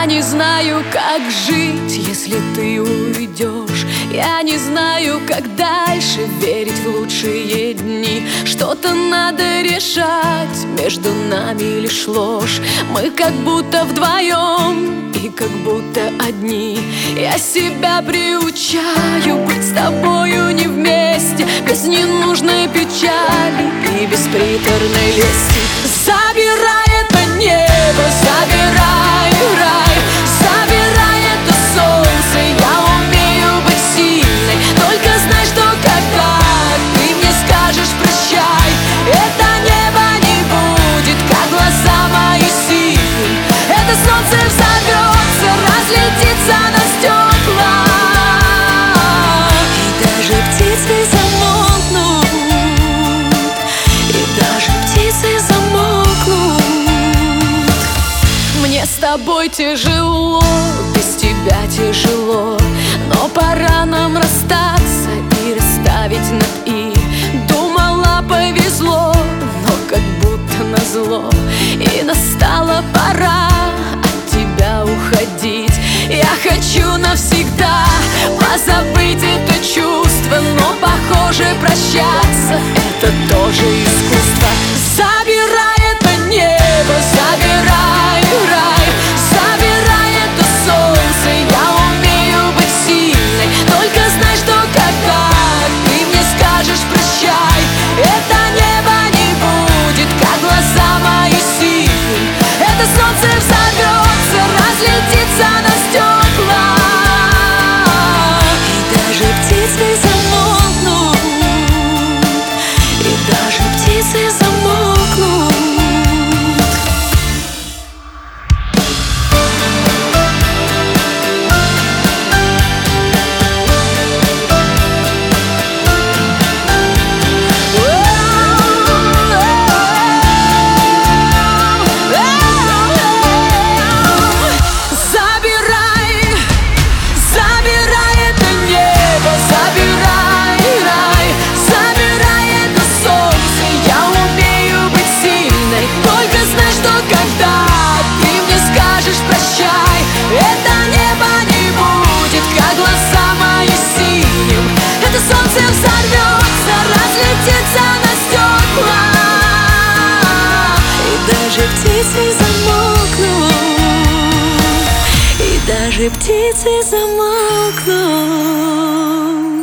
не знаю, как жить, если ты уйдешь. Я не знаю, как дальше верить в лучшие дни. Что-то надо решать, между нами лишь ложь. Мы как будто вдвоем и как будто одни. Я себя приучаю быть с тобою не вместе, без ненужной печали и без приторной лести. Забирай это небо, забирай рай, забирай это солнце. Я умею быть сильной, только знай, что когда ты мне скажешь прощай, это небо не будет, как глаза мои синим. Это солнце взорвется, разлетится на стекла, и даже птицы замолкнут, и даже птицы замолкнут. Мне с тобой тяжело, без тебя тяжело, но пора нам расстаться и расставить над «и». Думала, повезло, но как будто назло, и настала пора от тебя уходить. Я хочу навсегда позабыть это чувство, но, похоже, прощаться — это тоже искусство. Забирай это небо, забирай рай, забирай это солнце. Я умею быть сильной, только знай, что когда ты мне скажешь прощай, это небо не будет, как глаза мои синим. Это солнце взорвется, разлетится на стекла, и даже птицы замолкнут, и даже птицы замолкнут. Солнце взорвется, разлетится на стекла, и даже птицы замолкнут, и даже птицы замолкнут.